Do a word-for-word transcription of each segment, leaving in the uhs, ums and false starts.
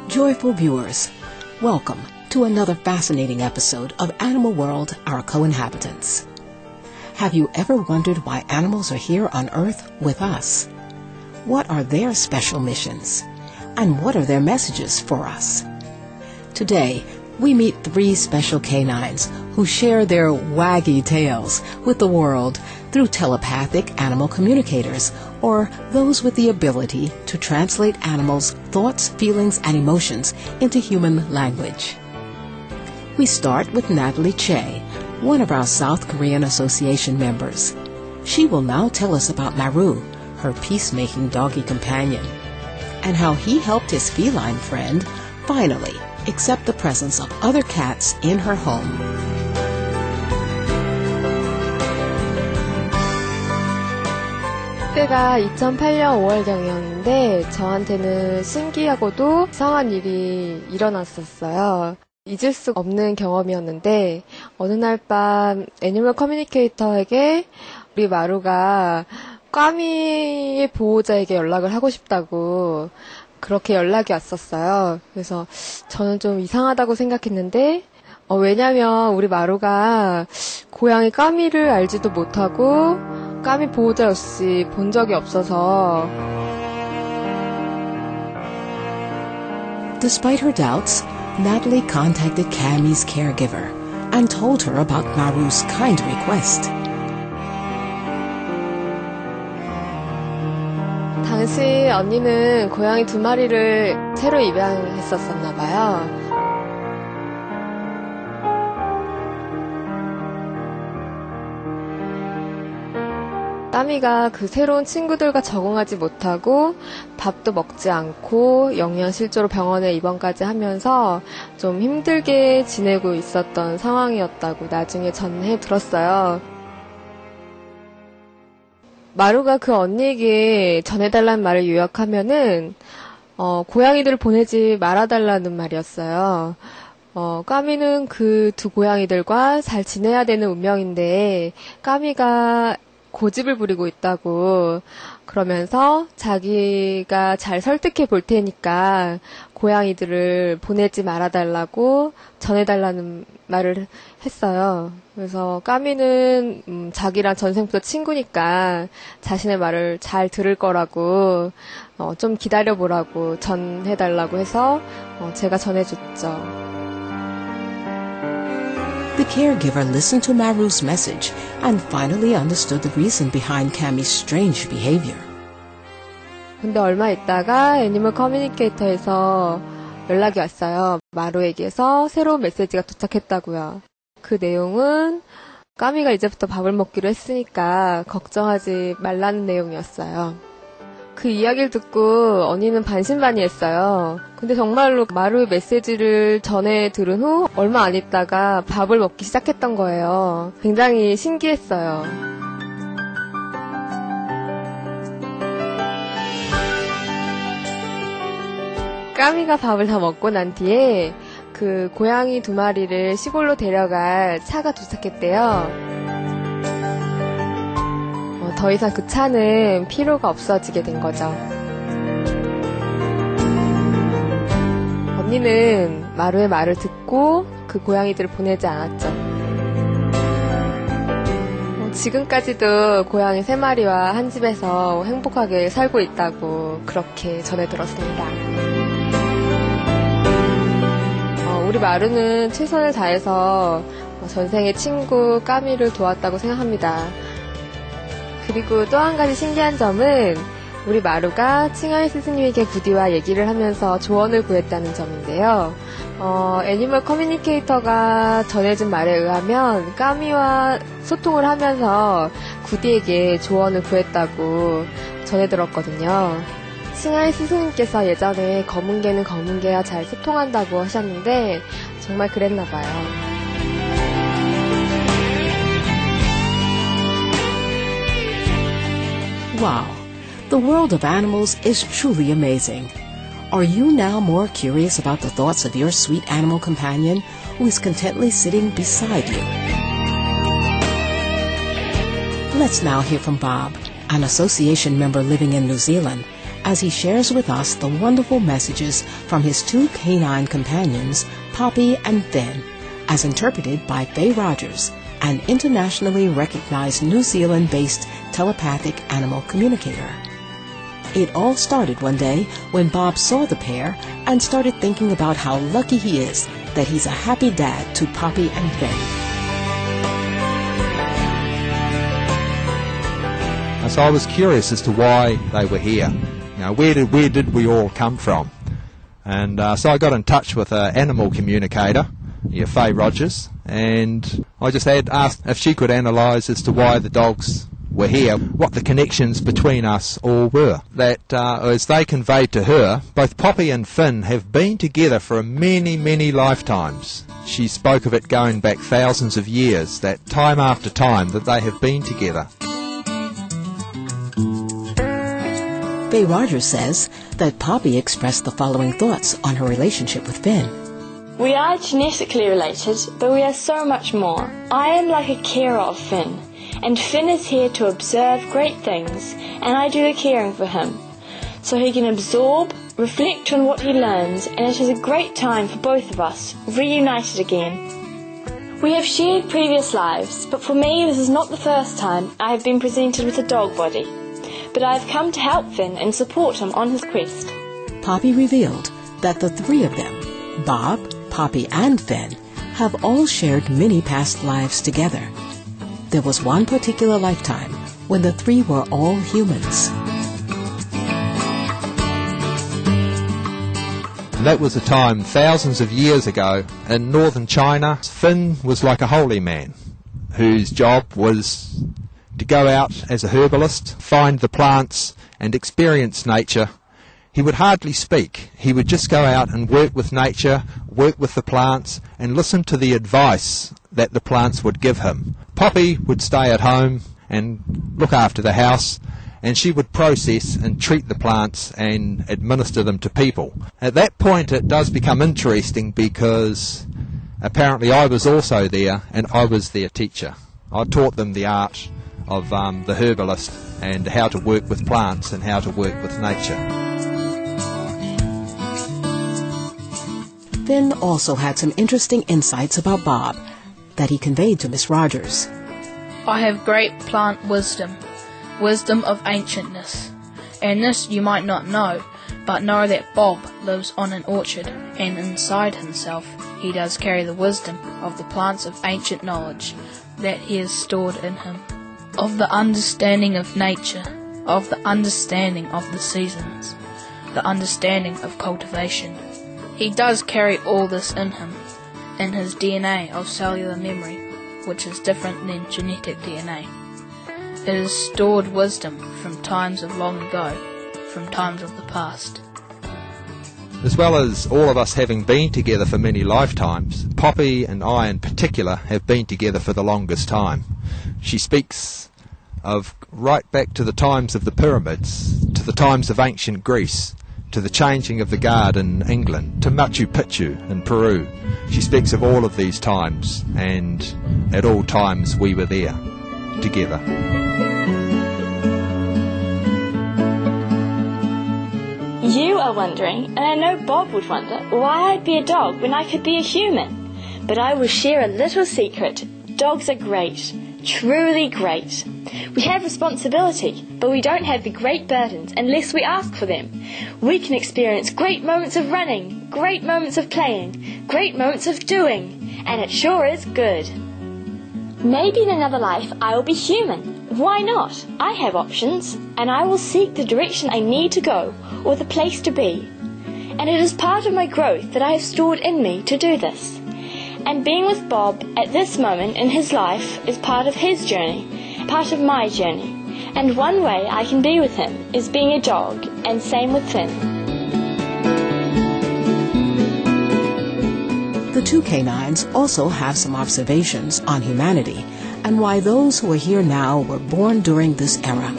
Joyful viewers, welcome to another fascinating episode of Animal World, Our Co-Inhabitants. Have you ever wondered why animals are here on Earth with us? What are their special missions? And what are their messages for us? Today, we meet three special canines who share their waggy tales with the world through telepathic animal communicators, or those with the ability to translate animals' thoughts, feelings, and emotions into human language. We start with Natalie Che, one of our South Korean Association members. She will now tell us about Maru, her peacemaking doggy companion, and how he helped his feline friend finally accept the presence of other cats in her home. 그때가 이천팔 년 오월경이었는데 저한테는 신기하고도 이상한 일이 일어났었어요. 잊을 수 없는 경험이었는데 어느 날 밤 애니멀 커뮤니케이터에게 우리 마루가 까미의 보호자에게 연락을 하고 싶다고 그렇게 연락이 왔었어요. 그래서 저는 좀 이상하다고 생각했는데 어, 왜냐면 우리 마루가 고양이 까미를 알지도 못하고 까미 보호자 역시 본 적이 없어서. Despite her doubts, Natalie contacted Cammie's caregiver and told her about Maru's kind request. 당시 언니는 고양이 두 마리를 새로 입양했었었나 봐요. 까미가 그 새로운 친구들과 적응하지 못하고 밥도 먹지 않고 영양실조로 병원에 입원까지 하면서 좀 힘들게 지내고 있었던 상황이었다고 나중에 전해 들었어요. 마루가 그 언니에게 전해달라는 말을 요약하면은 어, 고양이들을 보내지 말아달라는 말이었어요. 어, 까미는 그 두 고양이들과 잘 지내야 되는 운명인데 까미가 고집을 부리고 있다고 그러면서 자기가 잘 설득해 볼 테니까 고양이들을 보내지 말아달라고 전해달라는 말을 했어요. 그래서 까미는 음, 자기랑 전생부터 친구니까 자신의 말을 잘 들을 거라고 어, 좀 기다려보라고 전해달라고 해서 어, 제가 전해줬죠. The caregiver listened to Maru's message and finally understood the reason behind Cammie's strange behavior. 근데 얼마 있다가 애니멀 커뮤니케이터에서 연락이 왔어요. 마루에게서 새로운 메시지가 도착했다고요. 그 내용은 까미가 이제부터 밥을 먹기로 했으니까 걱정하지 말라는 내용이었어요. 그 이야기를 듣고 언니는 반신반의했어요. 근데 정말로 마루의 메시지를 전해 들은 후 얼마 안 있다가 밥을 먹기 시작했던 거예요. 굉장히 신기했어요. 까미가 밥을 다 먹고 난 뒤에 그 고양이 두 마리를 시골로 데려갈 차가 도착했대요. 더 이상 그 차는 필요가 없어지게 된 거죠. 언니는 마루의 말을 듣고 그 고양이들을 보내지 않았죠. 지금까지도 고양이 세 마리와 한 집에서 행복하게 살고 있다고 그렇게 전해 들었습니다. 어, 우리 마루는 최선을 다해서 전생의 친구 까미를 도왔다고 생각합니다. 그리고 또 한 가지 신기한 점은 우리 마루가 칭하이 스승님에게 구디와 얘기를 하면서 조언을 구했다는 점인데요. 어, 애니멀 커뮤니케이터가 전해준 말에 의하면 까미와 소통을 하면서 구디에게 조언을 구했다고 전해 들었거든요. 칭하이 스승님께서 예전에 검은개는 검은개와 잘 소통한다고 하셨는데 정말 그랬나 봐요. Wow, the world of animals is truly amazing. Are you now more curious about the thoughts of your sweet animal companion who is contently sitting beside you? Let's now hear from Bob, an association member living in New Zealand, as he shares with us the wonderful messages from his two canine companions, Poppy and Finn, as interpreted by Faye Rogers, an internationally recognized New Zealand-based telepathic animal communicator. It all started one day when Bob saw the pair and started thinking about how lucky he is that he's a happy dad to Poppy and Finn. So I was curious as to why they were here. You know, where did where did we all come from? And uh, so I got in touch with an animal communicator, yeah, Faye Rogers, and I just had asked if she could analyse as to why the dogs were here, what the connections between us all were. That, uh, as they conveyed to her, both Poppy and Finn have been together for many, many lifetimes. She spoke of it going back thousands of years, that time after time that they have been together. Faye Rogers says that Poppy expressed the following thoughts on her relationship with Finn. We are genetically related, but we are so much more. I am like a carer of Finn, and Finn is here to observe great things, and I do the caring for him. So he can absorb, reflect on what he learns, and it is a great time for both of us, reunited again. We have shared previous lives, but for me this is not the first time I have been presented with a dog body. But I have come to help Finn and support him on his quest. Poppy revealed that the three of them, Bob, Poppy, and Finn, have all shared many past lives together. There was one particular lifetime when the three were all humans. And that was a time thousands of years ago in northern China. Finn was like a holy man whose job was to go out as a herbalist, find the plants and experience nature. He would hardly speak. He would just go out and work with nature, work with the plants, and listen to the advice that the plants would give him. Poppy would stay at home and look after the house, and she would process and treat the plants and administer them to people. At that point it does become interesting because apparently I was also there and I was their teacher. I taught them the art of um, the herbalist and how to work with plants and how to work with nature. Finn also had some interesting insights about Bob that he conveyed to Miss Rogers. I have great plant wisdom, wisdom of ancientness, and this you might not know, but know that Bob lives on an orchard, and inside himself he does carry the wisdom of the plants of ancient knowledge that he has stored in him, of the understanding of nature, of the understanding of the seasons, the understanding of cultivation. He does carry all this in him, in his D N A of cellular memory, which is different than genetic D N A. It is stored wisdom from times of long ago, from times of the past. As well as all of us having been together for many lifetimes, Poppy and I in particular have been together for the longest time. She speaks of right back to the times of the pyramids, to the times of ancient Greece, to the changing of the guard in England, to Machu Picchu in Peru. She speaks of all of these times, and at all times we were there, together. You are wondering, and I know Bob would wonder, why I'd be a dog when I could be a human. But I will share a little secret. Dogs are great. Truly great. We have responsibility, but we don't have the great burdens unless we ask for them. We can experience great moments of running, great moments of playing, great moments of doing, and it sure is good. Maybe in another life I will be human. Why not? I have options, and I will seek the direction I need to go, or the place to be. And it is part of my growth that I have stored in me to do this. And being with Bob at this moment in his life is part of his journey, part of my journey. And one way I can be with him is being a dog, and same with Finn. The two canines also have some observations on humanity and why those who are here now were born during this era.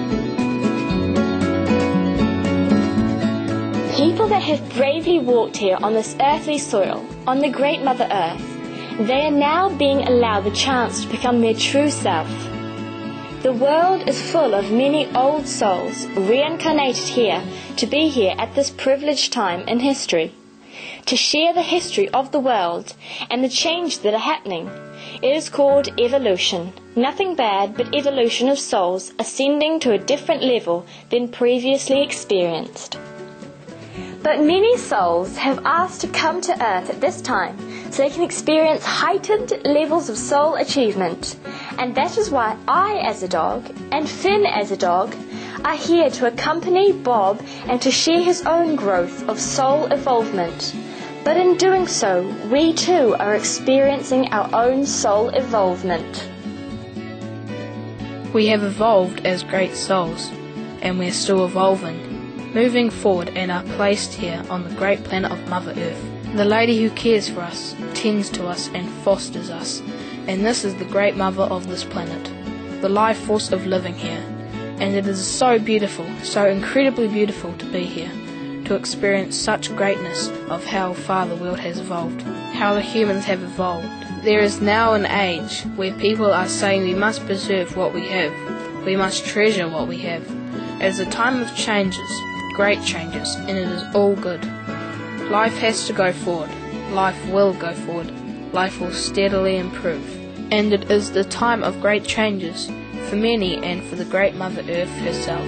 People that have bravely walked here on this earthly soil, on the great Mother Earth, they are now being allowed the chance to become their true self. The world is full of many old souls reincarnated here to be here at this privileged time in history, to share the history of the world and the changes that are happening. It is called evolution. Nothing bad but evolution of souls ascending to a different level than previously experienced. But many souls have asked to come to Earth at this time so they can experience heightened levels of soul achievement. And that is why I, as a dog, and Finn, as a dog, are here to accompany Bob and to share his own growth of soul evolvement. But in doing so, we too are experiencing our own soul evolvement. We have evolved as great souls, and we're still evolving, moving forward and are placed here on the great planet of Mother Earth. The lady who cares for us, tends to us and fosters us, and this is the great mother of this planet, the life force of living here. And it is so beautiful, so incredibly beautiful to be here, to experience such greatness of how far the world has evolved, how the humans have evolved. There is now an age where people are saying we must preserve what we have, we must treasure what we have. It is a time of changes, great changes, and it is all good. Life has to go forward, life will go forward, life will steadily improve. And it is the time of great changes, for many and for the great Mother Earth herself.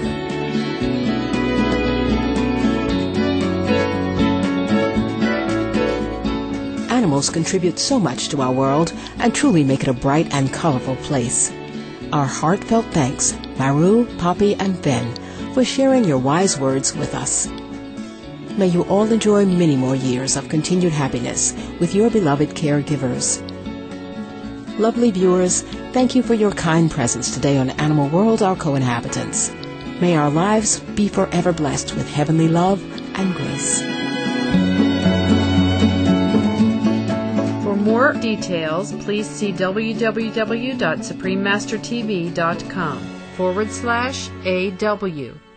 Animals contribute so much to our world and truly make it a bright and colorful place. Our heartfelt thanks, Maru, Poppy, and Ben, for sharing your wise words with us. May you all enjoy many more years of continued happiness with your beloved caregivers. Lovely viewers, thank you for your kind presence today on Animal World, Our Co-Inhabitants. May our lives be forever blessed with heavenly love and grace. For more details, please see www.suprememastertv.com forward slash AW.